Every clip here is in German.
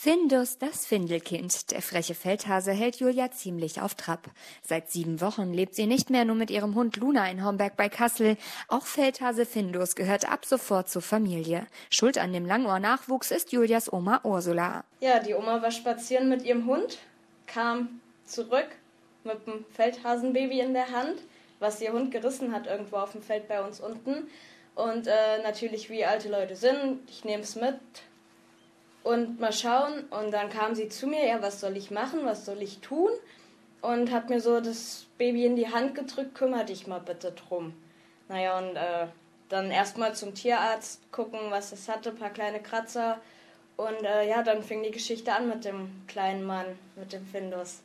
Findus, das Findelkind. Der freche Feldhase hält Julia ziemlich auf Trab. Seit 7 Wochen lebt sie nicht mehr nur mit ihrem Hund Luna in Homberg bei Kassel. Auch Feldhase Findus gehört ab sofort zur Familie. Schuld an dem Langohr-Nachwuchs ist Julias Oma Ursula. Ja, die Oma war spazieren mit ihrem Hund, kam zurück mit dem Feldhasenbaby in der Hand, was ihr Hund gerissen hat irgendwo auf dem Feld bei uns unten. Und natürlich, wie alte Leute sind, ich nehme es mit und mal schauen. Und dann kam sie zu mir, ja, was soll ich machen, was soll ich tun? Und hat mir so das Baby in die Hand gedrückt, kümmere dich mal bitte drum. Naja, und dann erstmal zum Tierarzt gucken, was es hatte, ein paar kleine Kratzer. Und dann fing die Geschichte an mit dem kleinen Mann, mit dem Findus.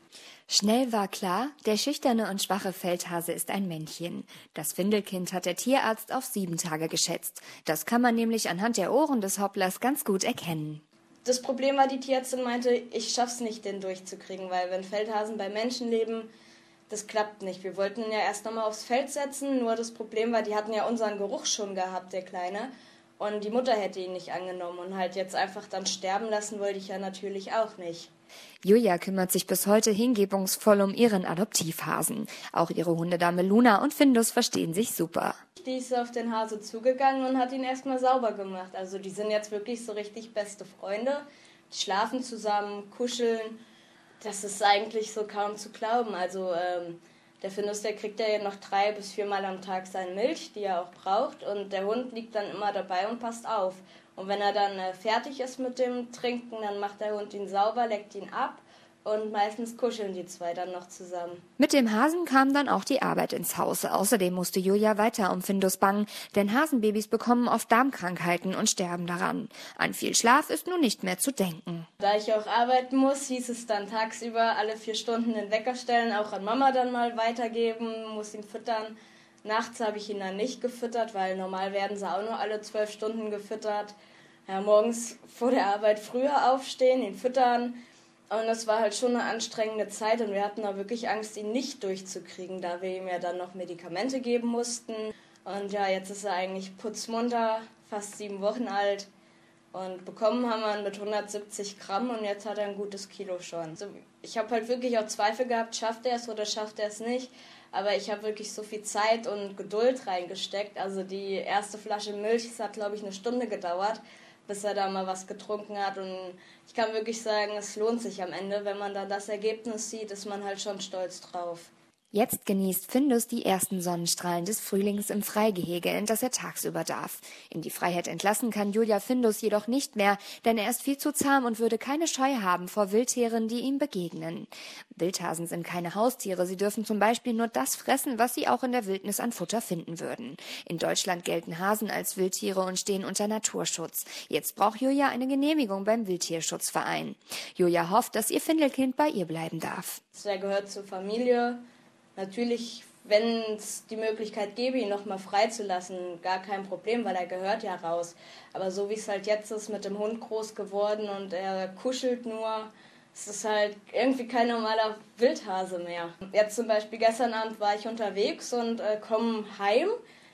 Schnell war klar, der schüchterne und schwache Feldhase ist ein Männchen. Das Findelkind hat der Tierarzt auf 7 Tage geschätzt. Das kann man nämlich anhand der Ohren des Hopplers ganz gut erkennen. Das Problem war, die Tierärztin meinte, ich schaff's nicht, den durchzukriegen, weil wenn Feldhasen bei Menschen leben, das klappt nicht. Wir wollten ihn ja erst nochmal aufs Feld setzen, nur das Problem war, die hatten ja unseren Geruch schon gehabt, der Kleine. Und die Mutter hätte ihn nicht angenommen und halt jetzt einfach dann sterben lassen wollte ich ja natürlich auch nicht. Julia kümmert sich bis heute hingebungsvoll um ihren Adoptivhasen. Auch ihre Hundedame Luna und Findus verstehen sich super. Die ist auf den Hase zugegangen und hat ihn erstmal sauber gemacht. Also die sind jetzt wirklich so richtig beste Freunde. Die schlafen zusammen, kuscheln. Das ist eigentlich so kaum zu glauben. Also der Findus, der kriegt ja noch 3 bis 4 Mal am Tag seine Milch, die er auch braucht. Und der Hund liegt dann immer dabei und passt auf. Und wenn er dann fertig ist mit dem Trinken, dann macht der Hund ihn sauber, leckt ihn ab und meistens kuscheln die zwei dann noch zusammen. Mit dem Hasen kam dann auch die Arbeit ins Haus. Außerdem musste Julia weiter um Findus bangen, denn Hasenbabys bekommen oft Darmkrankheiten und sterben daran. An viel Schlaf ist nun nicht mehr zu denken. Da ich auch arbeiten muss, hieß es dann tagsüber alle 4 Stunden den Wecker stellen, auch an Mama dann mal weitergeben, muss ihn füttern. Nachts habe ich ihn dann nicht gefüttert, weil normal werden sie auch nur alle 12 Stunden gefüttert. Ja, morgens vor der Arbeit früher aufstehen, ihn füttern. Und das war halt schon eine anstrengende Zeit und wir hatten da wirklich Angst, ihn nicht durchzukriegen, da wir ihm ja dann noch Medikamente geben mussten. Und ja, jetzt ist er eigentlich putzmunter, fast 7 Wochen alt. Und bekommen haben wir ihn mit 170 Gramm und jetzt hat er ein gutes Kilo schon. Also ich habe halt wirklich auch Zweifel gehabt, schafft er es oder schafft er es nicht. Aber ich habe wirklich so viel Zeit und Geduld reingesteckt. Also die erste Flasche Milch, das hat glaube ich 1 Stunde gedauert, bis er da mal was getrunken hat. Und ich kann wirklich sagen, es lohnt sich am Ende. Wenn man dann das Ergebnis sieht, ist man halt schon stolz drauf. Jetzt genießt Findus die ersten Sonnenstrahlen des Frühlings im Freigehege, in das er tagsüber darf. In die Freiheit entlassen kann Julia Findus jedoch nicht mehr, denn er ist viel zu zahm und würde keine Scheu haben vor Wildtieren, die ihm begegnen. Wildhasen sind keine Haustiere, sie dürfen zum Beispiel nur das fressen, was sie auch in der Wildnis an Futter finden würden. In Deutschland gelten Hasen als Wildtiere und stehen unter Naturschutz. Jetzt braucht Julia eine Genehmigung beim Wildtierschutzverein. Julia hofft, dass ihr Findelkind bei ihr bleiben darf. Er gehört zur Familie. Natürlich, wenn es die Möglichkeit gäbe, ihn nochmal freizulassen, gar kein Problem, weil er gehört ja raus. Aber so wie es halt jetzt ist, mit dem Hund groß geworden und er kuschelt nur, es ist halt irgendwie kein normaler Wildhase mehr. Jetzt zum Beispiel gestern Abend war ich unterwegs und komme heim.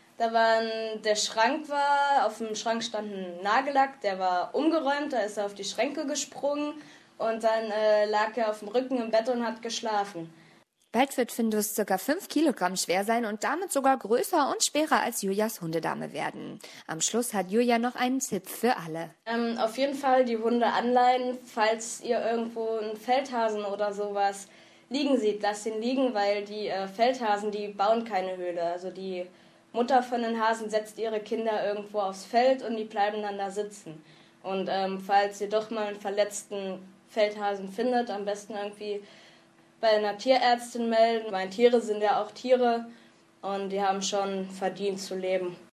Der Schrank war, auf dem Schrank stand ein Nagellack, der war umgeräumt, da ist er auf die Schränke gesprungen und dann lag er auf dem Rücken im Bett und hat geschlafen. Bald wird Findus ca. 5 Kilogramm schwer sein und damit sogar größer und schwerer als Julias Hundedame werden. Am Schluss hat Julia noch einen Tipp für alle. Auf jeden Fall die Hunde anleihen, falls ihr irgendwo einen Feldhasen oder sowas liegen seht, lasst ihn liegen, weil die Feldhasen, die bauen keine Höhle. Also die Mutter von den Hasen setzt ihre Kinder irgendwo aufs Feld und die bleiben dann da sitzen. Und falls ihr doch mal einen verletzten Feldhasen findet, am besten irgendwie bei einer Tierärztin melden. Meine Tiere sind ja auch Tiere und die haben schon verdient zu leben.